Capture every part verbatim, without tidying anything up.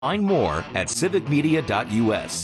Find more at civic media dot U S.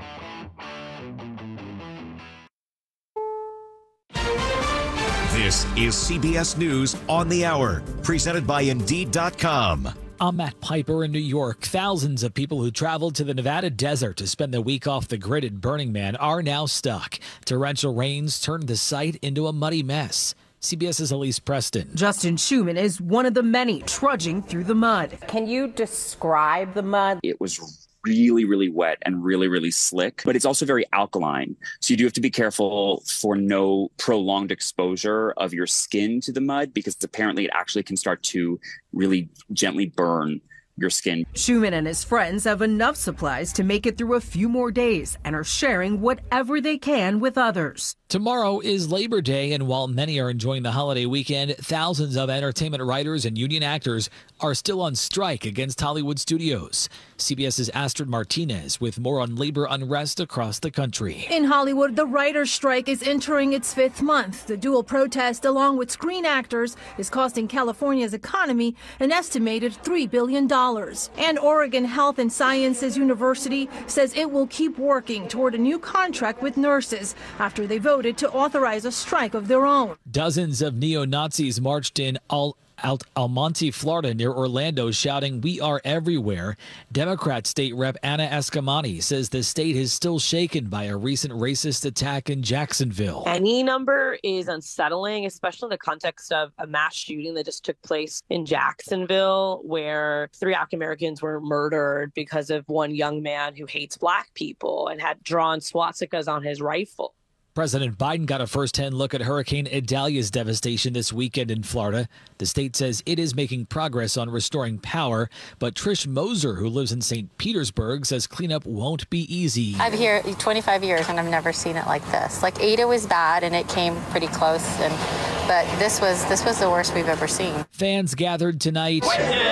This is C B S News on the Hour, presented by Indeed dot com. I'm Matt Piper in New York. Thousands of people who traveled to the Nevada desert to spend the week off the grid at Burning Man are now stuck. Torrential rains turned the site into a muddy mess. CBS's Elise Preston. Justin Schumann is one of the many trudging through the mud. Can you describe the mud? It was really, really wet and really, really slick, but it's also very alkaline. So you do have to be careful for no prolonged exposure of your skin to the mud, because apparently it actually can start to really gently burn your skin. Schumann and his friends have enough supplies to make it through a few more days and are sharing whatever they can with others. Tomorrow is Labor Day, and while many are enjoying the holiday weekend, thousands of entertainment writers and union actors are still on strike against Hollywood studios. CBS's Astrid Martinez with more on labor unrest across the country. In Hollywood, the writer's strike is entering its fifth month. The dual protest, along with screen actors, is costing California's economy an estimated three billion dollars. And Oregon Health and Sciences University says it will keep working toward a new contract with nurses after they voted to authorize a strike of their own. Dozens of neo-Nazis marched in Al Out Almonte, Florida, near Orlando, shouting, "We are everywhere." Democrat State Rep Anna Eskamani says the state is still shaken by a recent racist attack in Jacksonville. Any number is unsettling, especially in the context of a mass shooting that just took place in Jacksonville, where three African Americans were murdered because of one young man who hates Black people and had drawn swastikas on his rifle. President Biden got a first-hand look at Hurricane Idalia's devastation this weekend in Florida. The state says it is making progress on restoring power, but Trish Moser, who lives in Saint Petersburg, says cleanup won't be easy. I've here twenty-five years and I've never seen it like this. Like Ada was bad and it came pretty close, and but this was this was the worst we've ever seen. Fans gathered tonight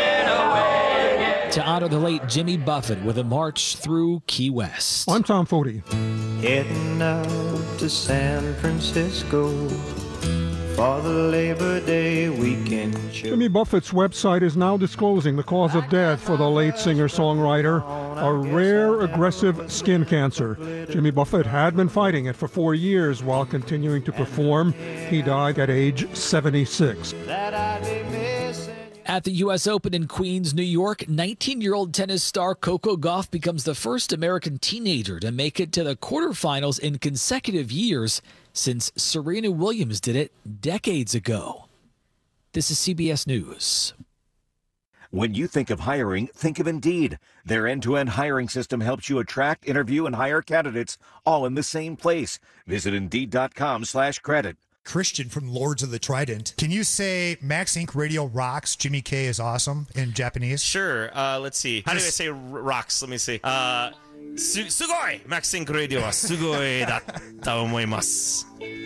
to honor the late Jimmy Buffett with a march through Key West. I'm Tom Foti. Heading out to San Francisco for the Labor Day weekend show. Jimmy Buffett's website is now disclosing the cause of death for the late singer-songwriter, a rare aggressive skin cancer. Jimmy Buffett had been fighting it for four years while continuing to perform. He died at age seventy-six. At the U S Open in Queens, New York, nineteen-year-old tennis star Coco Gauff becomes the first American teenager to make it to the quarterfinals in consecutive years since Serena Williams did it decades ago. This is C B S News. When you think of hiring, think of Indeed. Their end-to-end hiring system helps you attract, interview, and hire candidates all in the same place. Visit Indeed dot com slash credit. Christian from Lords of the Trident. Can you say Max Incorporated Radio rocks, Jimmy K is awesome in Japanese? Sure. Uh, let's see. How do I say r- rocks? Let me see. Uh, su- sugoi! Max Incorporated Radio wa sugoi datta omoimasu.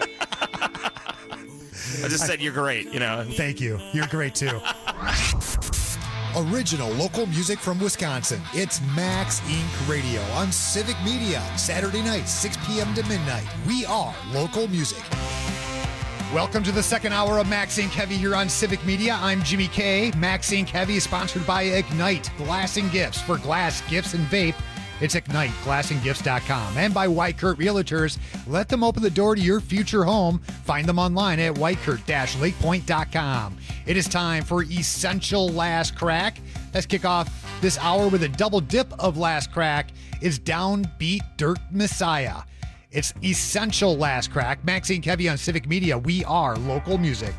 I just said you're great, you know. Thank you. You're great, too. Original local music from Wisconsin. It's Max Incorporated Radio on Civic Media. Saturday night, six p.m. to midnight. We are local music. Welcome to the second hour of Max Incorporated Heavy here on Civic Media. I'm Jimmy K. Max Incorporated Heavy is sponsored by Ignite Glass and Gifts. For glass, gifts, and vape, it's ignite glass and gifts dot com. And by Whitekurt Realtors. Let them open the door to your future home. Find them online at whitekurt dash lakepoint dot com. It is time for Essential Last Crack. Let's kick off this hour with a double dip of Last Crack. It's Downbeat Dirt Messiah. It's Essential Last Crack. Max Incorporated Heavy on Civic Media. We are local music.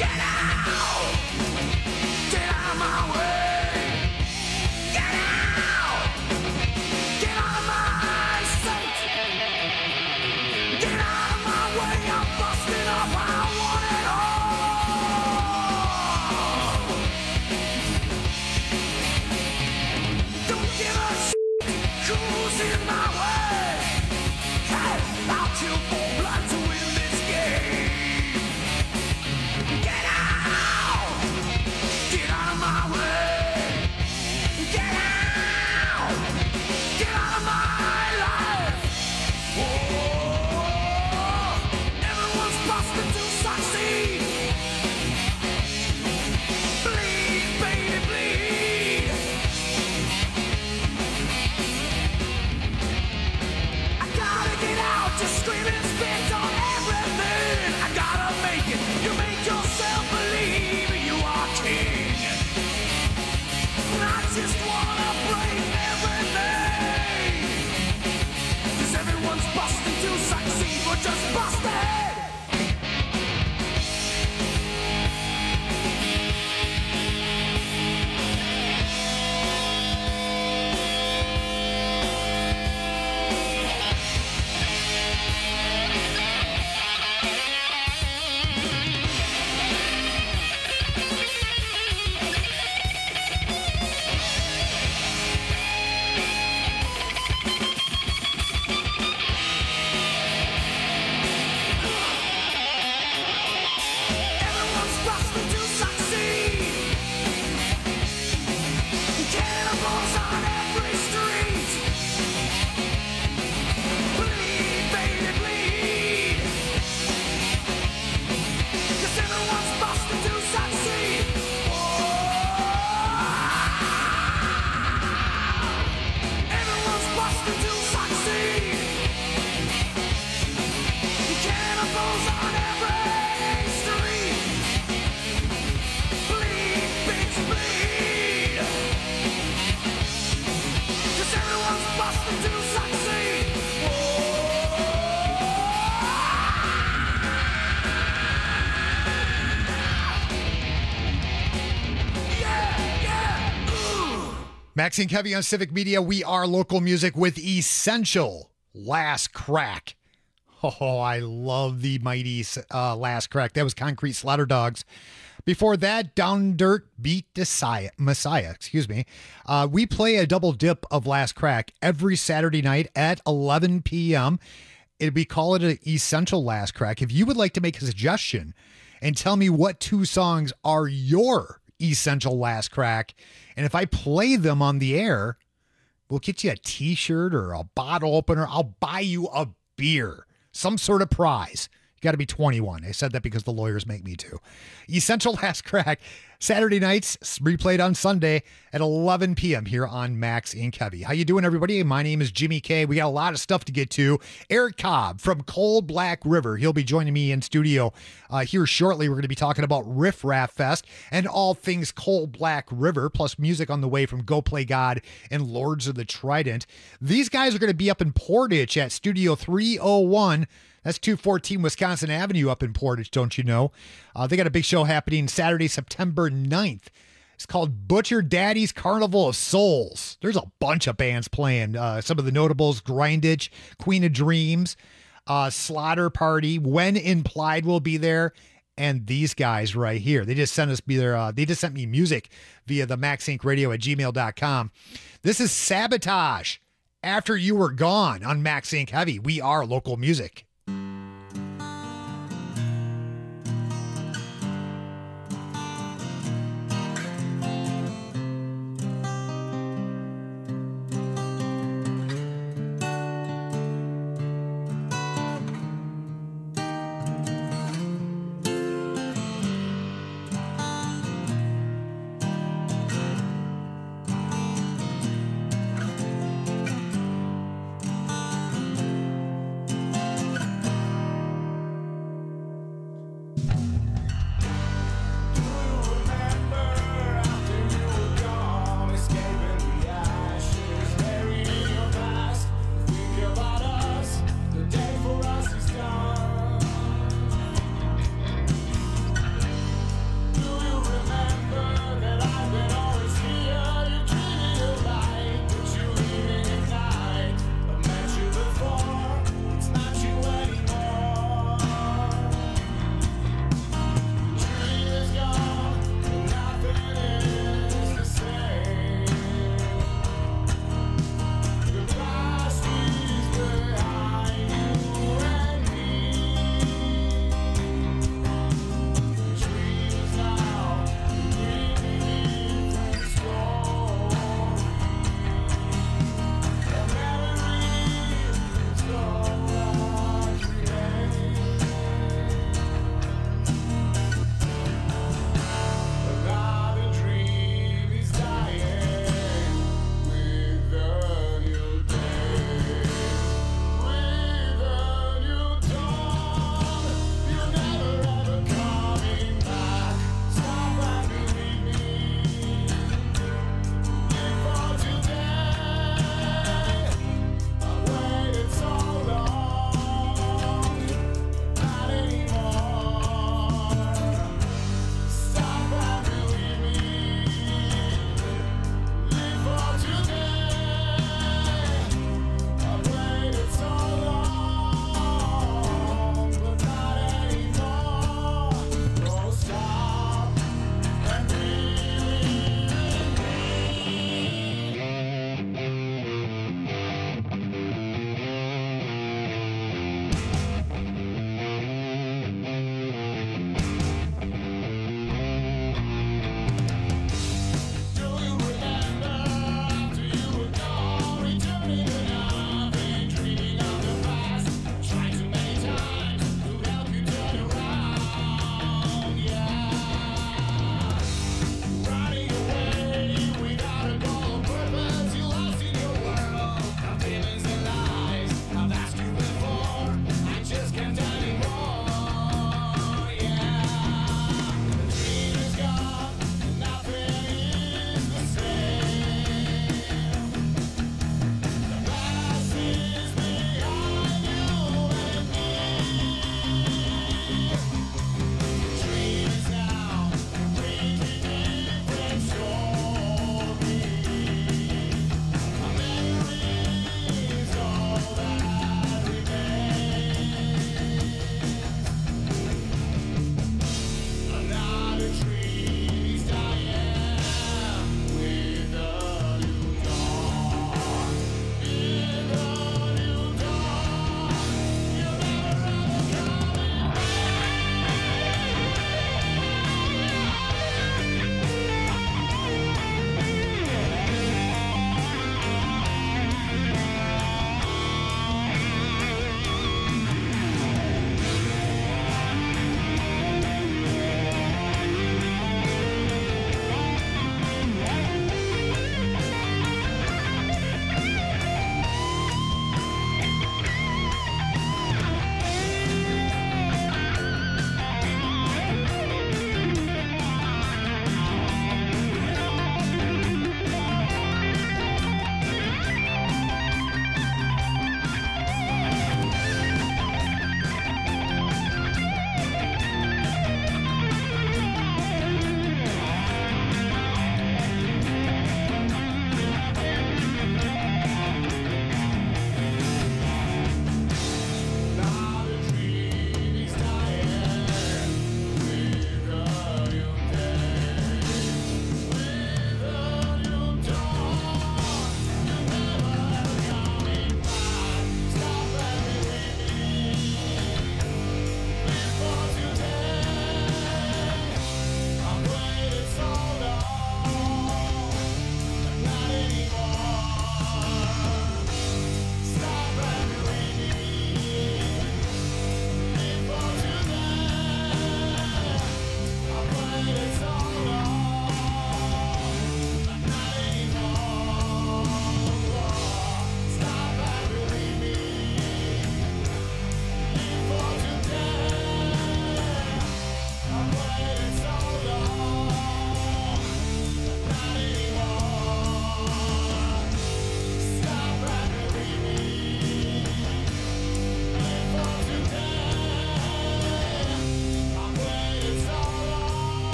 Maxine Kevy on Civic Media. We are local music with Essential Last Crack. Oh, I love the mighty uh, Last Crack. That was Concrete Slaughter Dogs. Before that, Down Dirt Beat Messiah. Messiah, excuse me. Uh, we play a double dip of Last Crack every Saturday night at eleven p.m. It, we call it an Essential Last Crack. If you would like to make a suggestion and tell me what two songs are your Essential Last Crack, and if I play them on the air, we'll get you a t-shirt or a bottle opener. I'll buy you a beer, some sort of prize. You got to be twenty-one. I said that because the lawyers make me too. Essential Last Crack, Saturday nights, replayed on Sunday at eleven p.m. here on Max and Kevy. How you doing, everybody? My name is Jimmy K. We got a lot of stuff to get to. Eric Cobb from Cold Black River. He'll be joining me in studio uh, here shortly. We're going to be talking about Riff Raff Fest and all things Cold Black River, plus music on the way from Go Play God and Lords of the Trident. These guys are going to be up in Portage at Studio three oh one. That's two fourteen Wisconsin Avenue up in Portage, don't you know? Uh, they got a big show happening Saturday, September ninth. It's called Butcher Daddy's Carnival of Souls. There's a bunch of bands playing. Uh, some of the notables, Grindage, Queen of Dreams, uh, Slaughter Party, When Implied will be there, and these guys right here. They just sent us be there. Uh, they just sent me music via the maxinc radio at gmail dot com. This is Sabotage, After You Were Gone on Max Inc Heavy. We are local music.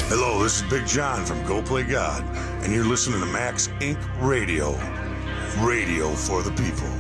Hello, this is Big John from Go Play God, and you're listening to Max Incorporated. Radio. Radio for the people.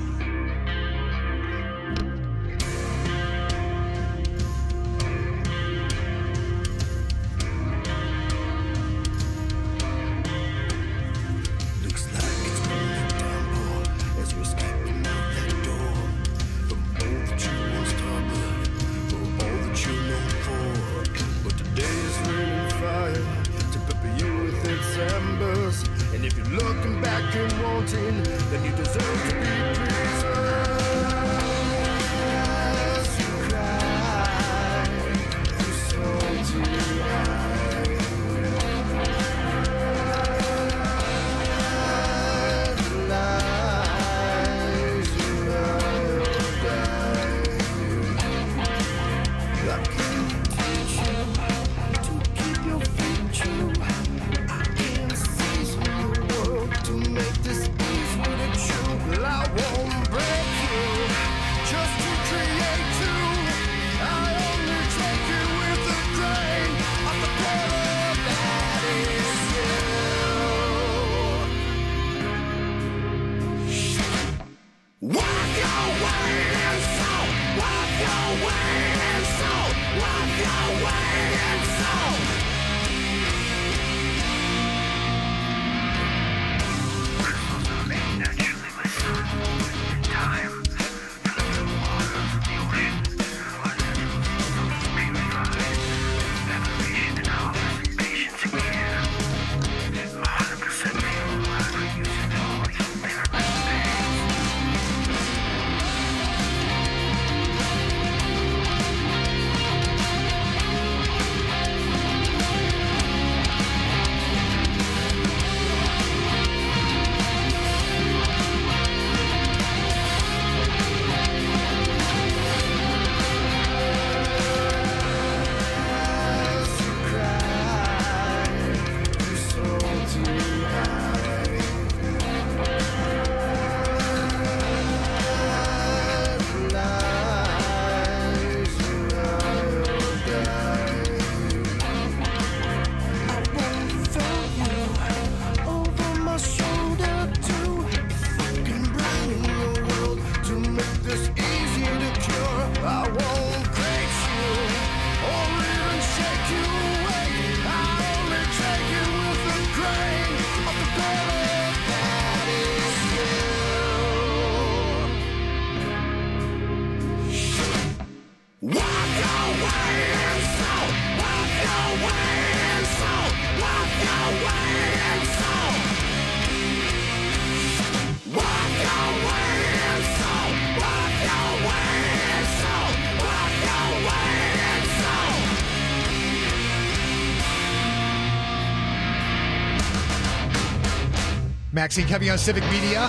Maxine Kevy on Civic Media.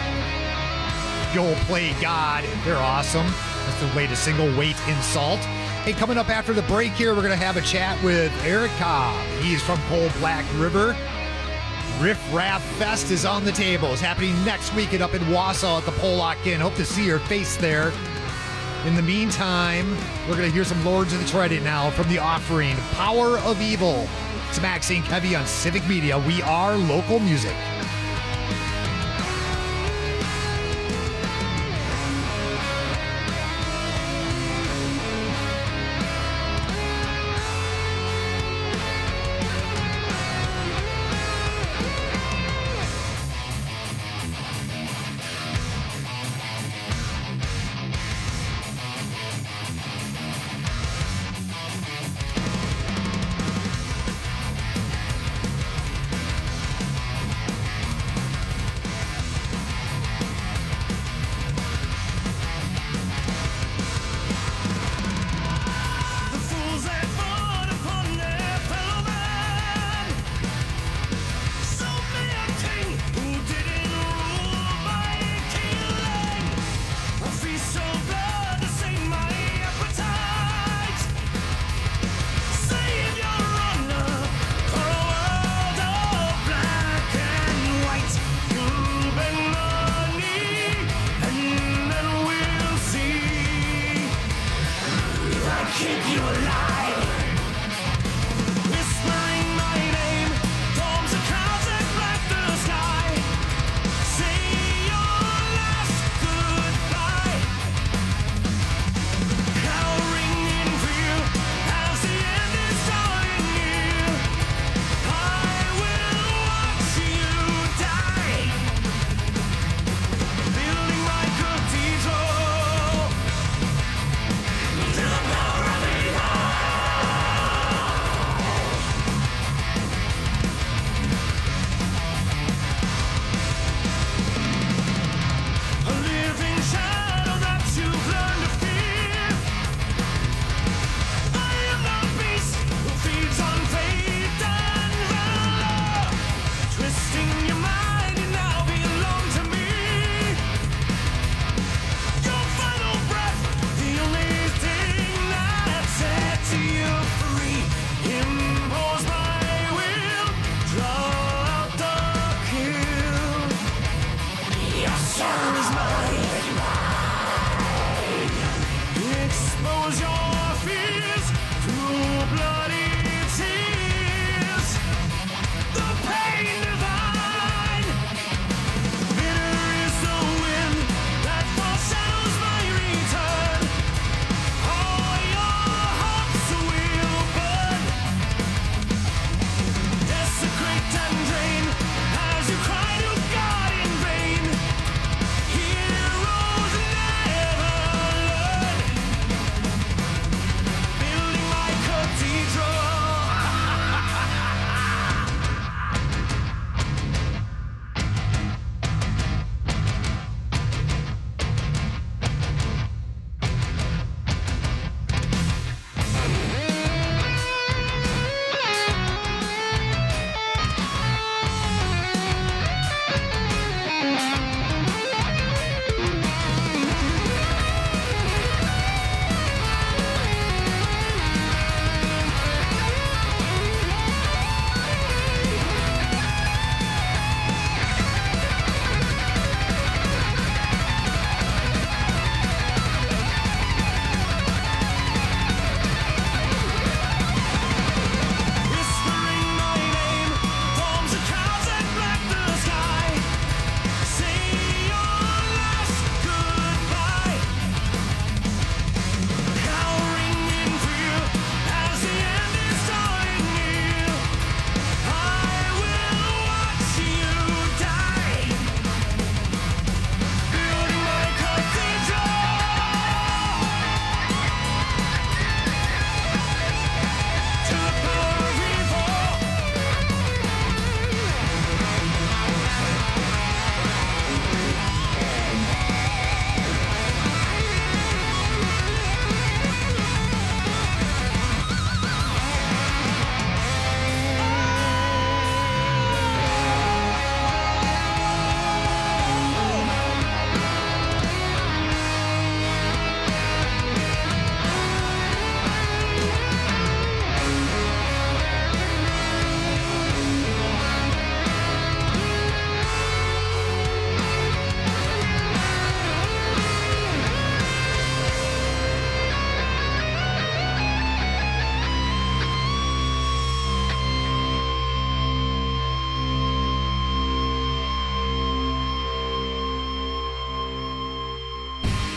Go Play God. They're awesome. That's the way to single weight in salt. Hey, coming up after the break here, we're going to have a chat with Eric Cobb. He's from Coal Black River. Riff Raff Fest is on the table. It's happening next weekend up in Wausau at the Pollock Inn. Hope to see your face there. In the meantime, we're going to hear some Lords of the Trident now from The Offering. Power of Evil. It's Maxine Kevy on Civic Media. We are local music.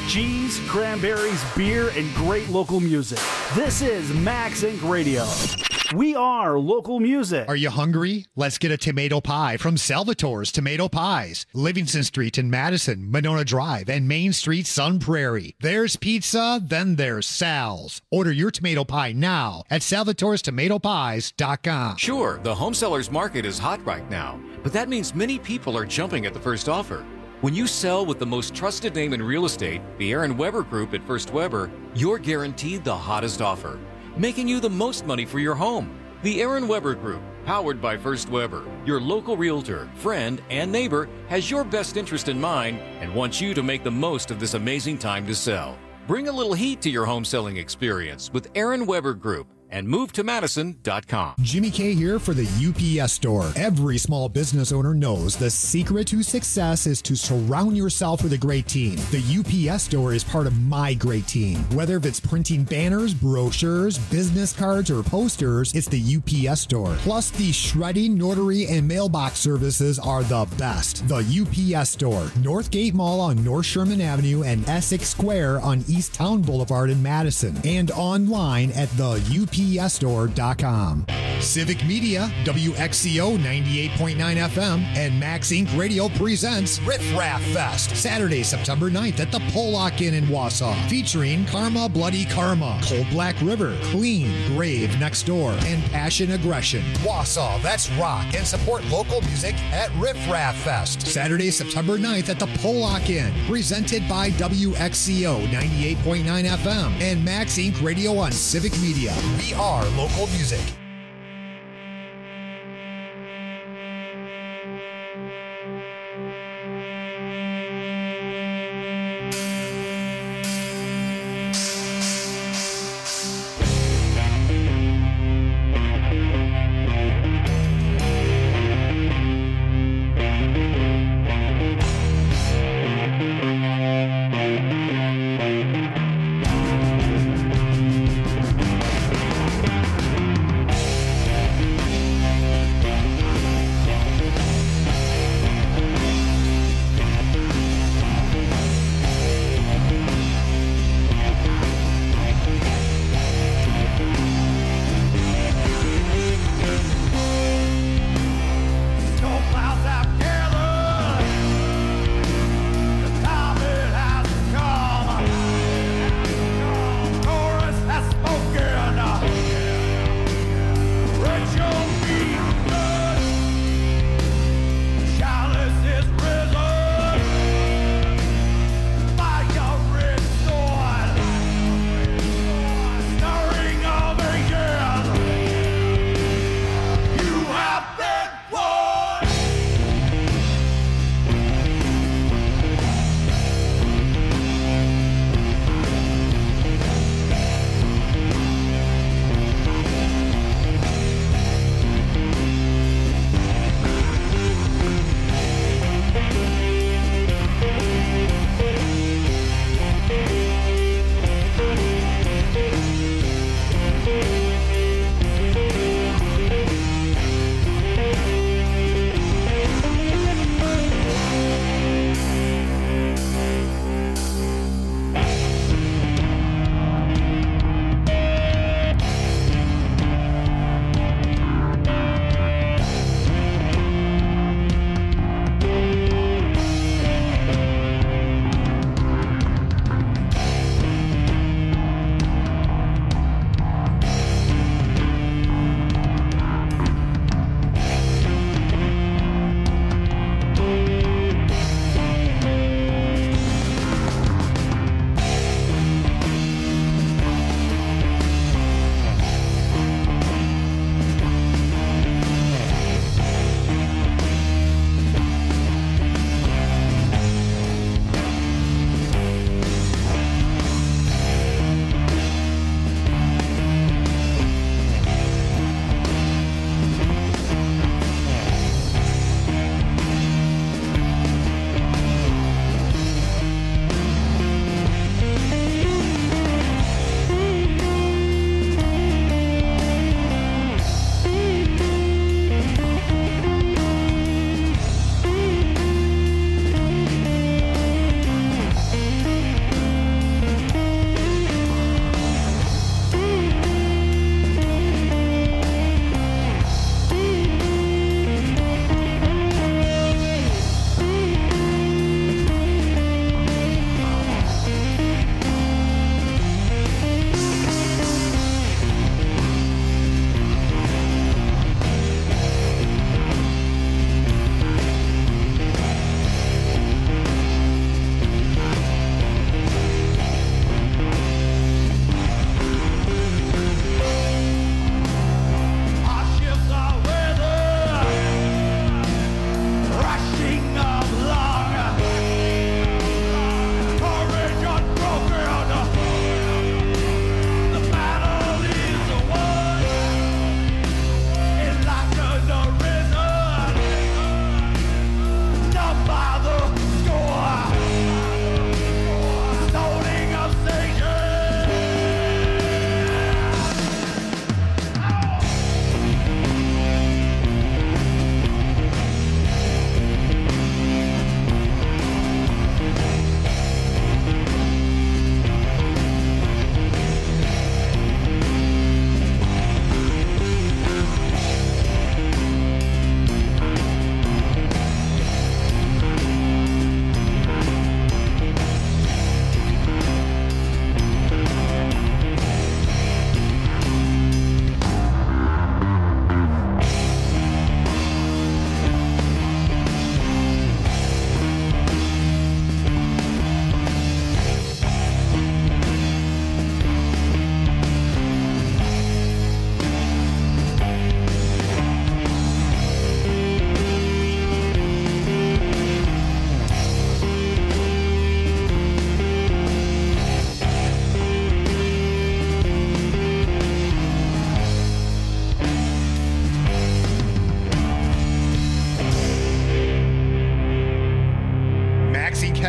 cheese, cranberries, beer, and great local music. This is Max Incorporated. Radio. We are local music. Are you hungry? Let's get a tomato pie from Salvatore's Tomato Pies. Livingston Street in Madison, Monona Drive, and Main Street, Sun Prairie. There's pizza, then there's Sal's. Order your tomato pie now at salvatores tomato pies dot com. Sure, the home sellers market is hot right now, but that means many people are jumping at the first offer. When you sell with the most trusted name in real estate, the Aaron Weber Group at First Weber, you're guaranteed the hottest offer, making you the most money for your home. The Aaron Weber Group, powered by First Weber, your local realtor, friend, and neighbor, has your best interest in mind and wants you to make the most of this amazing time to sell. Bring a little heat to your home selling experience with Aaron Weber Group and move to madison dot com. Jimmy K here for the U P S Store. Every small business owner knows the secret to success is to surround yourself with a great team. The U P S Store is part of my great team. Whether if it's printing banners, brochures, business cards, or posters, it's the U P S Store. Plus, the shredding, notary, and mailbox services are the best. The U P S Store, Northgate Mall on North Sherman Avenue and Essex Square on East Town Boulevard in Madison, and online at the U P S store dot com. Civic Media, W X C O ninety-eight point nine F M, and Max Incorporated. Radio presents Riff Raff Fest, Saturday, September ninth at the Pollock Inn in Wausau, featuring Karma Bloody Karma, Cold Black River, Clean, Grave Next Door, and Passion Aggression. Wausau, that's rock, and support local music at Riff Raff Fest, Saturday, September ninth at the Pollock Inn, presented by W X C O ninety-eight point nine F M and Max Incorporated. Radio on Civic Media. We are local music.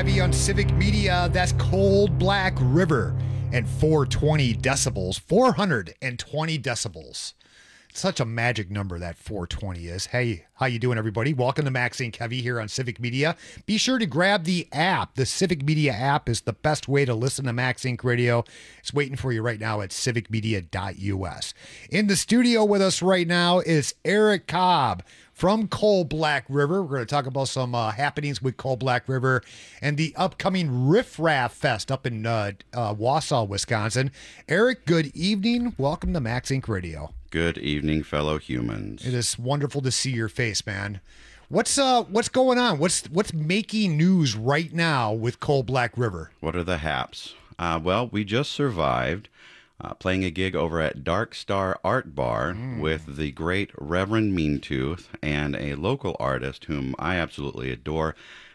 Kevy on Civic Media. That's Cold Black River and four hundred twenty decibels. four hundred twenty decibels. Such a magic number, that four twenty is. Hey, how you doing, everybody? Welcome to Max and Kevy here on Civic Media. Be sure to grab the app. The Civic Media app is the best way to listen to Max Inc Radio. It's waiting for you right now at civic media dot U S. In the studio with us right now is Eric Cobb from Cold Black River. We're going to talk about some uh, happenings with Cold Black River and the upcoming Riff Raff Fest up in uh, uh, Wausau, Wisconsin. Eric, good evening. Welcome to Max Inc Radio. Good evening, fellow humans. It is wonderful to see your face, man. What's uh what's going on? What's what's making news right now with Cold Black River? What are the haps? Uh, well, we just survived uh, playing a gig over at Dark Star Art Bar mm. with the great Reverend Meantooth and a local artist whom I absolutely adore,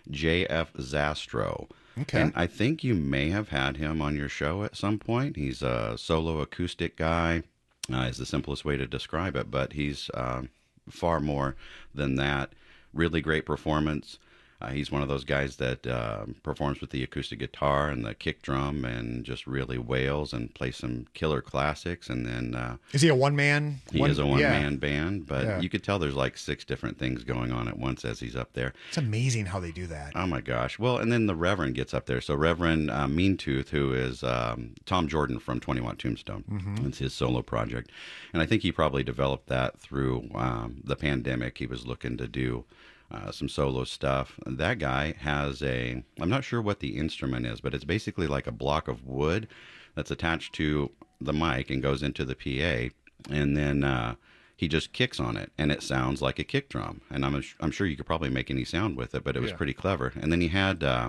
J F Zastro. Okay. And I think you may have had him on your show at some point. He's a solo acoustic guy. Uh, is the simplest way to describe it, but he's uh, far more than that. Really great performance. Uh, he's one of those guys that uh, performs with the acoustic guitar and the kick drum and just really wails and plays some killer classics. And then uh, is he a one man? He one, is a one yeah. man band, but yeah. you could tell there's like six different things going on at once as he's up there. It's amazing how they do that. Oh my gosh! Well, and then the Reverend gets up there. So Reverend uh, Meantooth, who is um, Tom Jordan from twenty Watt Tombstone, mm-hmm. it's his solo project, and I think he probably developed that through um, the pandemic. He was looking to do. Uh, some solo stuff. That guy has a, I'm not sure what the instrument is, but it's basically like a block of wood that's attached to the mic and goes into the P A, and then uh, he just kicks on it, and it sounds like a kick drum. And I'm I'm sure you could probably make any sound with it, but it was yeah. pretty clever. And then he had uh,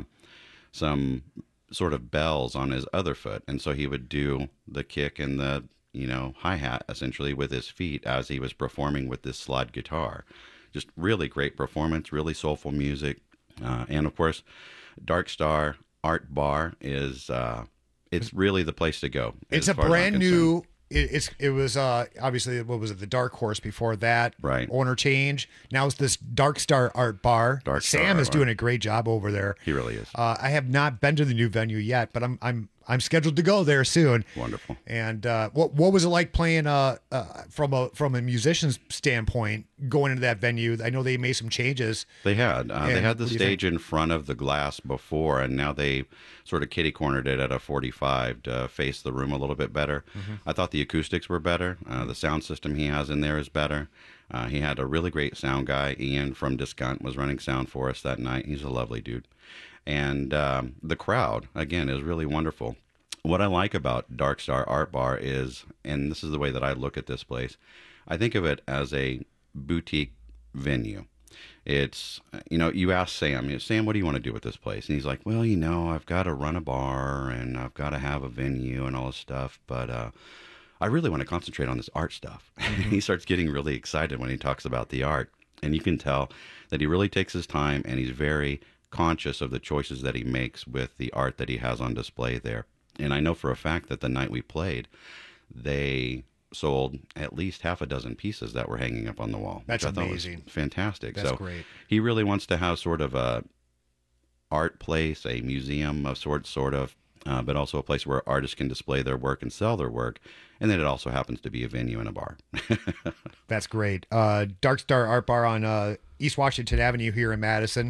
some sort of bells on his other foot, and so he would do the kick and the you know hi-hat essentially with his feet as he was performing with this slide guitar. Just really great performance, really soulful music. Uh, and of course, Dark Star Art Bar is, uh, it's really the place to go. It's a brand new, it, it's, it was uh, obviously, what was it, the Dark Horse before that. Right. Owner change. Now it's this Dark Star Art Bar. Dark Star Sam Art is Bar. doing a great job over there. He really is. Uh, I have not been to the new venue yet, but I'm, I'm, I'm scheduled to go there soon. Wonderful. And uh, what what was it like playing uh, uh, from a from a musician's standpoint going into that venue? I know they made some changes. They had uh, they And had the what do you stage think? in front of the glass before, and now they sort of kitty cornered it at a forty-five to face the room a little bit better. Mhm. I thought the acoustics were better. Uh, the sound system he has in there is better. Uh, he had a really great sound guy. Ian from Discount was running sound for us that night. He's a lovely dude. And um, the crowd, again, is really wonderful. What I like about Dark Star Art Bar is, and this is the way that I look at this place, I think of it as a boutique venue. It's, you know, you ask Sam, you know, Sam, what do you want to do with this place? And he's like, well, you know, I've got to run a bar and I've got to have a venue and all this stuff, but uh, I really want to concentrate on this art stuff. Mm-hmm. He starts getting really excited when he talks about the art. And you can tell that he really takes his time and he's very conscious of the choices that he makes with the art that he has on display there. And I know for a fact that the night we played, they sold at least half a dozen pieces that were hanging up on the wall. That's which I thought was amazing. fantastic. That's so great. He really wants to have sort of a art place, a museum of sorts, sort of, uh, but also a place where artists can display their work and sell their work. And then it also happens to be a venue and a bar. That's great. Uh, Dark Star Art Bar on uh, East Washington Avenue here in Madison.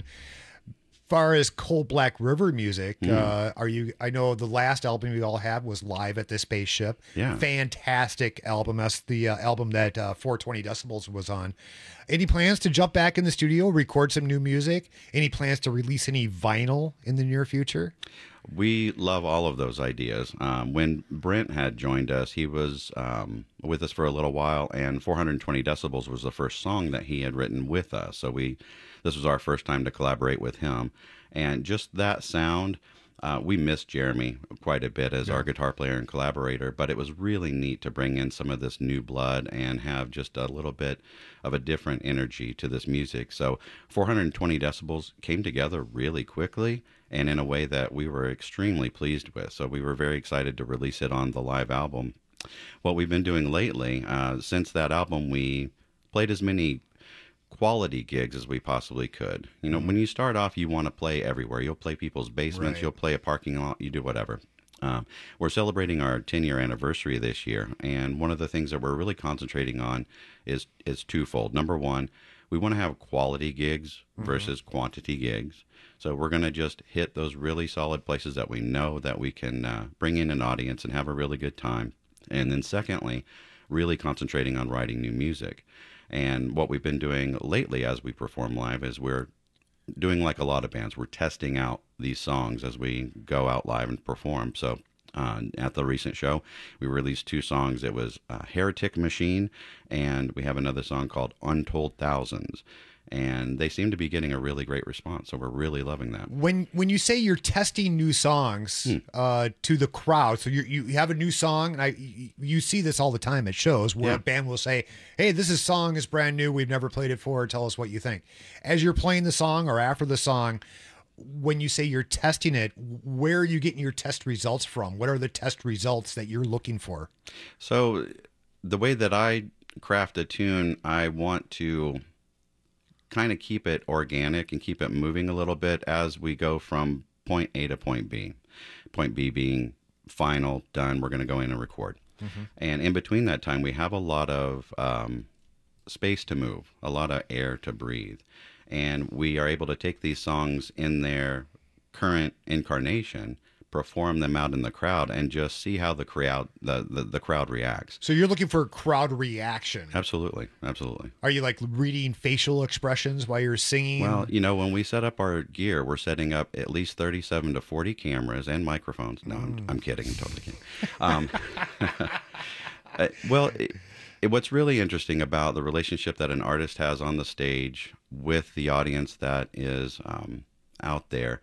Far as Cold Black River music, Mm. uh, are you? I know the last album we all had was Live at the Spaceship. Yeah. Fantastic album. That's the uh, album that uh, four twenty decibels was on. Any plans to jump back in the studio, record some new music? Any plans to release any vinyl in the near future? We love all of those ideas. Um, when Brent had joined us, he was um, with us for a little while, and four hundred twenty decibels was the first song that he had written with us. So we, this was our first time to collaborate with him, and just that sound. Uh, we missed Jeremy quite a bit as Yeah. our guitar player and collaborator, but it was really neat to bring in some of this new blood and have just a little bit of a different energy to this music. So four hundred twenty decibels came together really quickly and in a way that we were extremely pleased with. So we were very excited to release it on the live album. What we've been doing lately, uh, since that album, we played as many quality gigs as we possibly could. You know, mm-hmm. when you start off, you want to play everywhere. You'll play people's basements. Right. You'll play a parking lot. You do whatever. Um, we're celebrating our ten-year anniversary this year, and one of the things that we're really concentrating on is is twofold. Number one, we want to have quality gigs mm-hmm. versus quantity gigs. So we're going to just hit those really solid places that we know that we can uh, bring in an audience and have a really good time. And then secondly, really concentrating on writing new music. And what we've been doing lately as we perform live is we're doing like a lot of bands. We're testing out these songs as we go out live and perform. So uh, at the recent show, we released two songs. It was uh, Heretic Machine, and we have another song called Untold Thousands. And they seem to be getting a really great response, so we're really loving that. When when you say you're testing new songs hmm. uh, to the crowd, so you you have a new song, and I you see this all the time at shows where yeah. a band will say, "Hey, this is song is brand new. We've never played it before. Tell us what you think." As you're playing the song or after the song, when you say you're testing it, where are you getting your test results from? What are the test results that you're looking for? So the way that I craft a tune, I want to kind of keep it organic and keep it moving a little bit as we go from point A to point B. Point B being final, done, we're going to go in and record. Mm-hmm. And in between that time, we have a lot of um, space to move, a lot of air to breathe. And we are able to take these songs in their current incarnation, perform them out in the crowd, and just see how the crowd the, the, the crowd reacts. So you're looking for crowd reaction. Absolutely. Absolutely. Are you like reading facial expressions while you're singing? Well, you know, when we set up our gear, we're setting up at least thirty-seven to forty cameras and microphones. No, mm. I'm, I'm kidding. I'm totally kidding. Um, uh, well, it, it, what's really interesting about the relationship that an artist has on the stage with the audience that is um, out there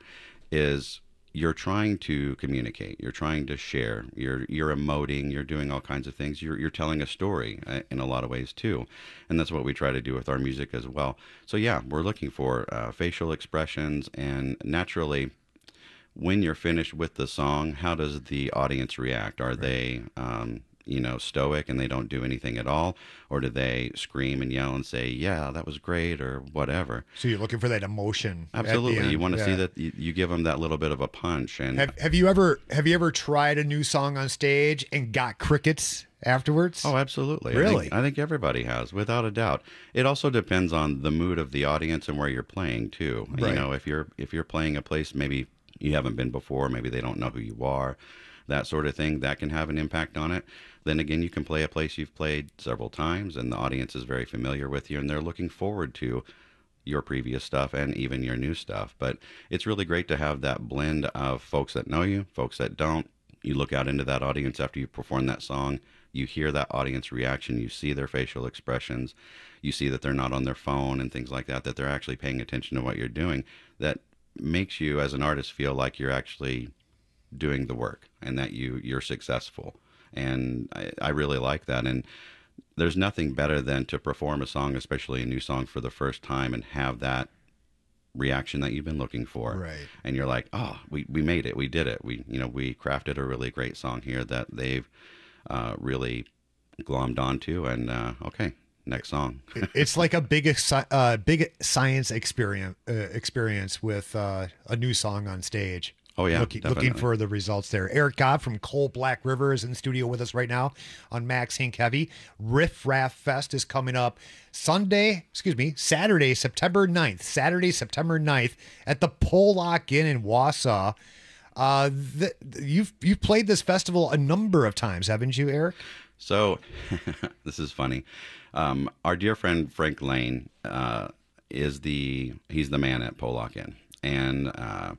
is you're trying to communicate, you're trying to share, you're you're emoting, you're doing all kinds of things. You're you're telling a story in a lot of ways too, and that's what we try to do with our music as well. So yeah, we're looking for uh, facial expressions, and naturally, when you're finished with the song, how does the audience react? Are right. they um, you know, stoic and they don't do anything at all? Or do they scream and yell and say, yeah, that was great, or whatever? So you're looking for that emotion. Absolutely. You want to yeah. see that you, you give them that little bit of a punch. And have, have you ever have you ever tried a new song on stage and got crickets afterwards? Oh, absolutely. Really? I think, I think everybody has, without a doubt. It also depends on the mood of the audience and where you're playing too. Right. You know, if you're if you're playing a place maybe you haven't been before, maybe they don't know who you are, that sort of thing, that can have an impact on it. Then again, you can play a place you've played several times and the audience is very familiar with you and they're looking forward to your previous stuff and even your new stuff. But it's really great to have that blend of folks that know you, folks that don't. You look out into that audience after you perform that song, you hear that audience reaction, you see their facial expressions, you see that they're not on their phone and things like that, that they're actually paying attention to what you're doing. That makes you as an artist feel like you're actually doing the work and that you you're successful. And I, I really like that. And there's nothing better than to perform a song, especially a new song, for the first time and have that reaction that you've been looking for. Right. And you're like, oh, we, we made it. We did it. We, you know, we crafted a really great song here that they've uh, really glommed onto. And uh, okay, next song. It's like a big, uh, big science experience, uh, experience with uh, a new song on stage. Oh, yeah, looking, looking for the results there. Eric Gobb from Coal Black River is in the studio with us right now on Max Inc Heavy. Riff Raff Fest is coming up Sunday, excuse me, Saturday, September ninth. Saturday, September ninth at the Pollock Inn in Wausau. Uh, the, you've you've played this festival a number of times, haven't you, Eric? So, this is funny. Um, our dear friend Frank Lane uh, is the, he's the man at Pollock Inn. And uh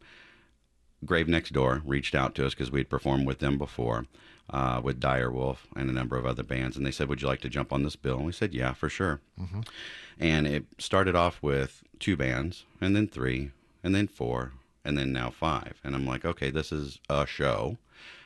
Grave Next Door reached out to us because we'd performed with them before, uh, with Dire Wolf and a number of other bands. And they said, would you like to jump on this bill? And we said, yeah, for sure. Mm-hmm. And it started off with two bands, and then three, and then four, and then now five. And I'm like, okay, this is a show.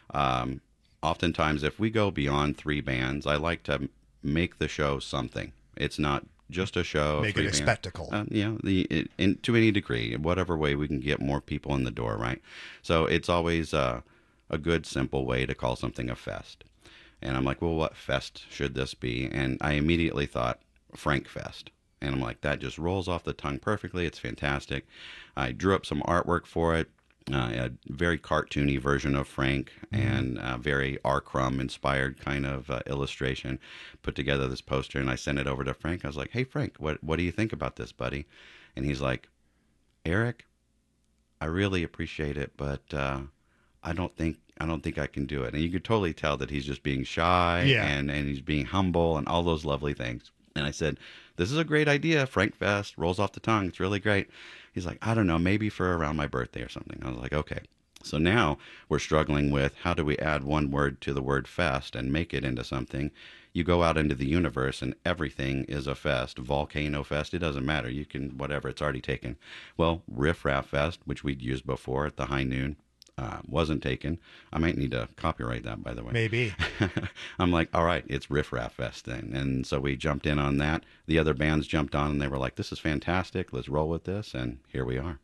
Um, oftentimes, if we go beyond three bands, I like to make the show something. It's not just a show. Make it a bands. spectacle. Uh, yeah, the it, in, to any degree, whatever way we can get more people in the door, right? So it's always uh, a good, simple way to call something a fest. And I'm like, well, what fest should this be? And I immediately thought Frank Fest. And I'm like, that just rolls off the tongue perfectly. It's fantastic. I drew up some artwork for it. Uh, a very cartoony version of Frank and a very R. Crumb inspired kind of uh, illustration. Put together this poster and I sent it over to Frank. I was like, hey, Frank, what, what do you think about this, buddy? And he's like, Eric, I really appreciate it, but uh, I don't think I don't think I can do it. And you could totally tell that he's just being shy Yeah. and, and he's being humble and all those lovely things. And I said, this is a great idea. Frank Fest rolls off the tongue. It's really great. He's like, I don't know, maybe for around my birthday or something. I was like, okay. So now we're struggling with how do we add one word to the word fest and make it into something. You go out into the universe and everything is a fest. Volcano Fest, it doesn't matter. You can, whatever, it's already taken. Well, Riff Raff Fest, which we'd used before at the High Noon, uh, wasn't taken. I might need to copyright that, by the way. Maybe. I'm like, all right, it's Riff Raff Fest then. And so we jumped in on that. The other bands jumped on and they were like, this is fantastic. Let's roll with this. And here we are.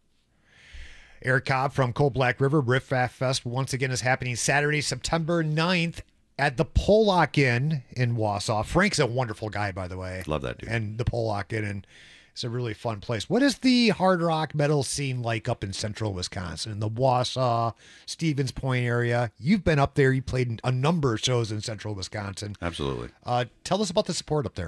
Eric Cobb from Cold Black River. Riff Raff Fest once again is happening Saturday, September ninth at the Pollock Inn in Wausau. Frank's a wonderful guy, by the way. Love that dude. And the Pollock Inn, and it's a really fun place. What is the hard rock metal scene like up in central Wisconsin, the Wausau, Stevens Point area? You've been up there. You played a number of shows in central Wisconsin. Absolutely. Uh, tell us about the support up there.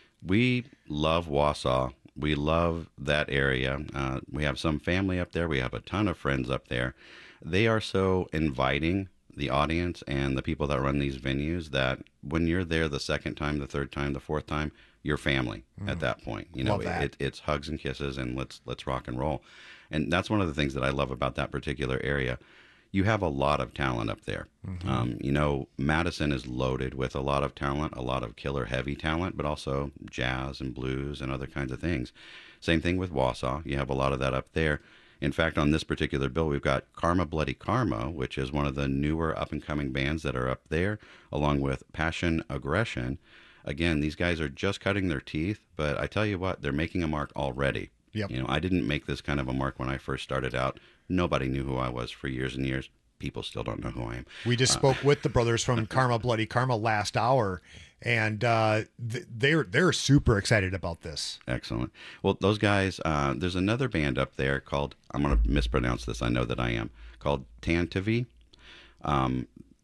We love Wausau. We love that area. Uh, we have some family up there. We have a ton of friends up there. They are so inviting, the audience and the people that run these venues, that when you're there the second time, the third time, the fourth time, you're family mm. at that point. You know, Love that. it, it's hugs and kisses and let's let's rock and roll. And that's one of the things that I love about that particular area. You have a lot of talent up there. Mm-hmm. Um, you know, Madison is loaded with a lot of talent, a lot of killer heavy talent, but also jazz and blues and other kinds of things. Same thing with Wausau. You have a lot of that up there. In fact, on this particular bill, we've got Karma Bloody Karma, which is one of the newer up-and-coming bands that are up there, along with Passion Aggression. Again, these guys are just cutting their teeth, but I tell you what, they're making a mark already. Yep. You know, I didn't make this kind of a mark when I first started out. Nobody knew who I was for years and years. People still don't know who I am. We just Uh, spoke with the brothers from Karma Bloody Karma last hour, and uh, th- they're they're super excited about this. Excellent. Well, those guys, uh, there's another band up there called, I'm going to mispronounce this, I know that I am, called Tantivy. Um,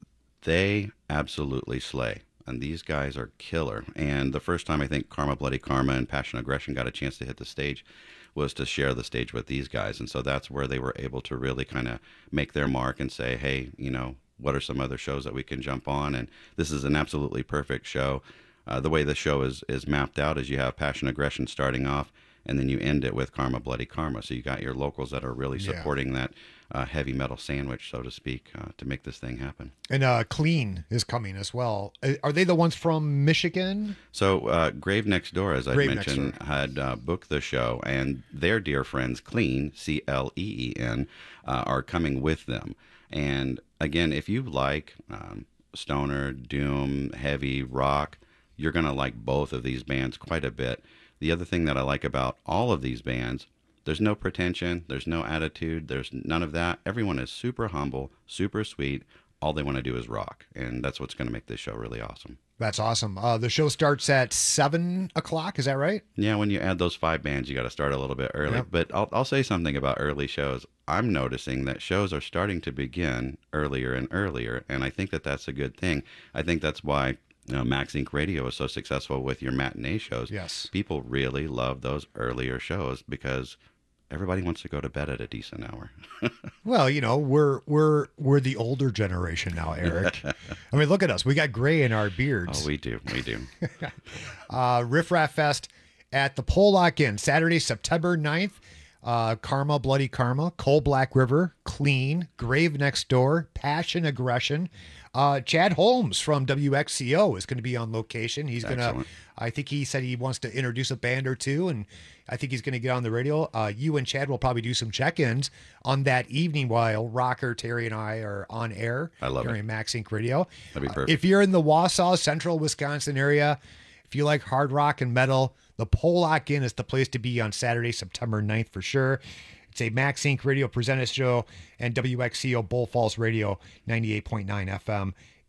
they absolutely slay. And these guys are killer. And the first time I think Karma Bloody Karma and Passion Aggression got a chance to hit the stage was to share the stage with these guys. And so that's where they were able to really kind of make their mark and say, hey, you know, what are some other shows that we can jump on? And this is an absolutely perfect show. Uh, the way the show is, is mapped out is you have Passion Aggression starting off, and then you end it with Karma Bloody Karma. So you got your locals that are really Yeah. supporting that uh, heavy metal sandwich, so to speak, uh, to make this thing happen. And uh, Clean is coming as well. Uh, Are they the ones from Michigan? So uh, Grave Next Door, as I Grave Next mentioned, had uh, booked the show, and their dear friends, Clean, C L E E N, uh, are coming with them. And again, if you like um, stoner, doom, heavy rock, you're going to like both of these bands quite a bit. The other thing that I like about all of these bands, there's no pretension, there's no attitude, there's none of that. Everyone is super humble, super sweet. All they want to do is rock, and that's what's going to make this show really awesome. That's awesome. Uh, the show starts at seven o'clock. Is that right? Yeah, when you add those five bands, you got to start a little bit early. Yep. But I'll, I'll say something about early shows. I'm noticing that shows are starting to begin earlier and earlier, and I think that that's a good thing. I think that's why you know, Max Inc Radio is so successful with your matinee shows. Yes. People really love those earlier shows because everybody wants to go to bed at a decent hour. Well, you know, we're we're we're the older generation now, Eric. I mean, look at us. We got gray in our beards. Oh, we do. We do. uh, Riff Raff Fest at the Pollock Inn, Saturday, September ninth. Uh, Karma, Bloody Karma, Coal Black River, Clean, Grave Next Door, Passion Aggression. Uh, Chad Holmes from W X C O is going to be on location. He's going to, Excellent. I think he said he wants to introduce a band or two, and I think he's going to get on the radio. Uh, you and Chad will probably do some check-ins on that evening while Rocker, Terry, and I are on air I love during it. Max Inc Radio. That'd be Uh, perfect. if you're in the Wausau, central Wisconsin area, if you like hard rock and metal, the Pollock Inn is the place to be on Saturday, September ninth for sure. It's a Max Inc Radio presented show and W X C O Bull Falls Radio ninety-eight point nine F M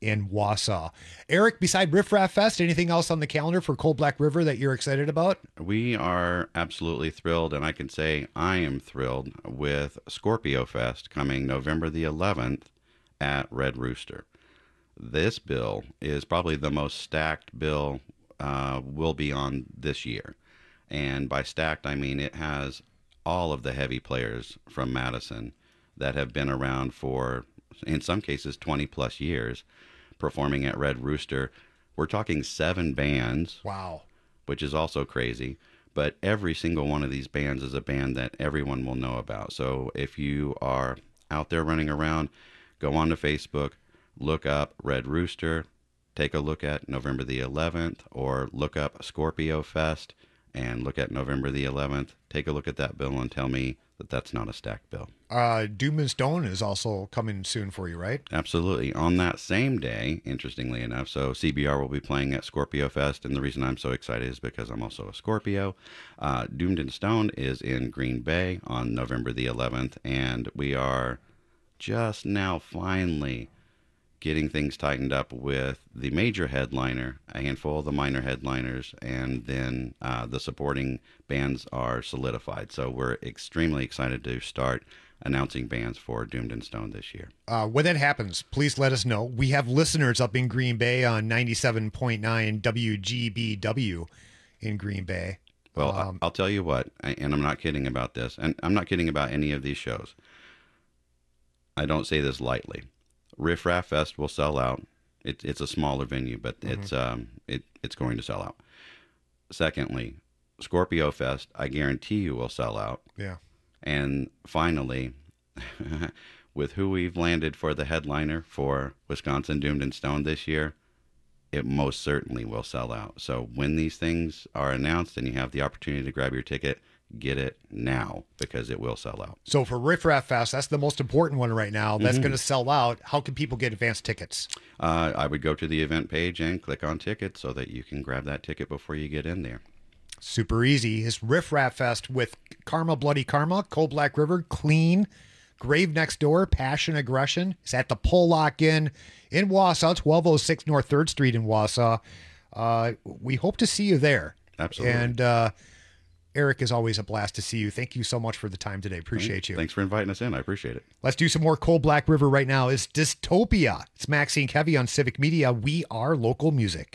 in Wausau. Eric, beside Riff Raff Fest, anything else on the calendar for Cold Black River that you're excited about? We are absolutely thrilled, and I can say I am thrilled with Scorpio Fest coming November the eleventh at Red Rooster. This bill is probably the most stacked bill uh, we'll be on this year. And by stacked, I mean it has all of the heavy players from Madison that have been around for, in some cases, twenty plus years, performing at Red Rooster. We're talking seven bands. Wow. Which is also crazy. But every single one of these bands is a band that everyone will know about. So if you are out there running around, go on to Facebook, look up Red Rooster, take a look at November the eleventh, or look up Scorpio Fest and look at November the eleventh. Take a look at that bill and tell me that that's not a stacked bill. Uh, Doom and Stone is also coming soon for you, right? Absolutely. On that same day, interestingly enough, so C B R will be playing at Scorpio Fest, and the reason I'm so excited is because I'm also a Scorpio. Uh, Doomed and Stone is in Green Bay on November the eleventh, and we are just now finally getting things tightened up with the major headliner, a handful of the minor headliners, and then uh, the supporting bands are solidified. So we're extremely excited to start announcing bands for Doomed and Stone this year. Uh, when that happens, please let us know. We have listeners up in Green Bay on ninety-seven point nine W G B W in Green Bay. Well, um, I'll tell you what, and I'm not kidding about this, and I'm not kidding about any of these shows. I don't say this lightly. Riff Raff Fest will sell out. It, it's a smaller venue, but mm-hmm. it's um it it's going to sell out. Secondly, Scorpio Fest, I guarantee you will sell out. Yeah. And finally, with who we've landed for the headliner for Wisconsin Doomed and Stone this year, it most certainly will sell out. So when these things are announced and you have the opportunity to grab your ticket, get it now, because it will sell out. So for Riff Raff Fest, that's the most important one right now. That's Mm-hmm. going to sell out. How can people get advance tickets? Uh, I would go to the event page and click on tickets so that you can grab that ticket before you get in there. Super easy. It's Riff Raff Fest with Karma Bloody Karma, Cold Black River, Clean, Grave Next Door, Passion Aggression. It's at the Pollock Inn in Wausau, twelve oh six North third Street in Wausau. Uh, we hope to see you there. Absolutely. And uh, Eric, is always a blast to see you. Thank you so much for the time today. Appreciate you. Thanks for inviting us in. I appreciate it. Let's do some more Cold Black River right now. It's Dystopia. It's Maxine Kevy on Civic Media. We are local music.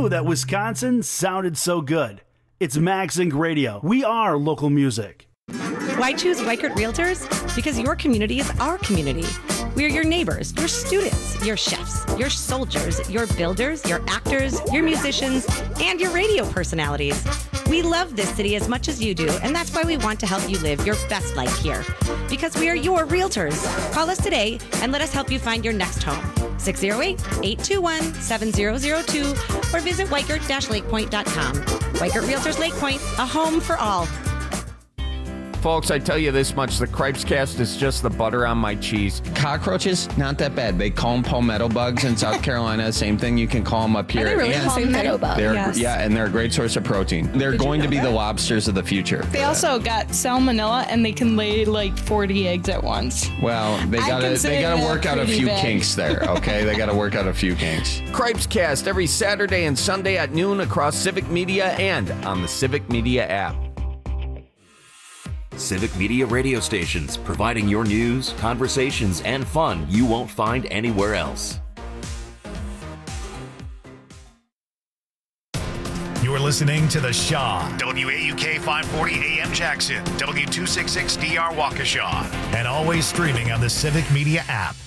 knew that Wisconsin sounded so good? It's Max Inc Radio. We are local music. Why choose Weichert Realtors? Because your community is our community. We're your neighbors, your students, your chefs, your soldiers, your builders, your actors, your musicians, and your radio personalities. We love this city as much as you do, and that's why we want to help you live your best life here. Because we are your realtors. Call us today and let us help you find your next home. six oh eight, eight two one, seven oh oh two or visit weichert dash lakepoint dot com. Weichert Realtors Lake Point, a home for all. Folks, I tell you this much, the Cripes Cast is just the butter on my cheese. Cockroaches, not that bad. They call them palmetto bugs in South Carolina. Same thing, you can call them up here. Are they really and palmetto bugs? they're, Yes. Yeah, and they're a great source of protein. They're Did you going to know be that? the lobsters of the future. They also got salmonella, and they can lay like forty eggs at once. Well, they I gotta consider they gotta that work out a pretty few bad. kinks there, okay? They gotta work out a few kinks. Cripes Cast every Saturday and Sunday at noon across Civic Media and on the Civic Media app. Civic Media radio stations, providing your news, conversations, and fun you won't find anywhere else. You're listening to The Shaw, W A U K five forty A M Jackson, W two sixty-six D R Waukesha, and always streaming on the Civic Media app.